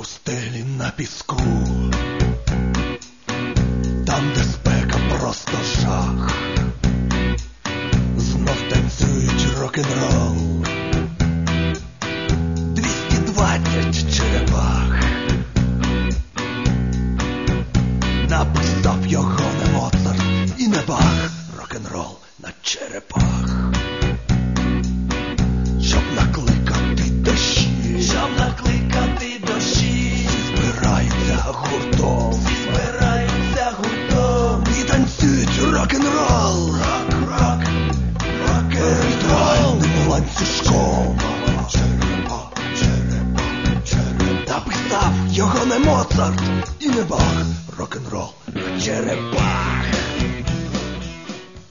пустелі на піску, там, де спека просто жах, знов танцюють рок-н-рол. 220 черепах, написав його не Моцарт і не Бах. Рок-н-рол на черепах, щоб накликати дощі, щоб накликати дощі. Всі збираються гуртом, Всі збираються гуртом і танцюють рок-н-рол. Ритуальним ланцюжком. Написав його не Моцарт і не Бах. Рок-н-рол на черепах.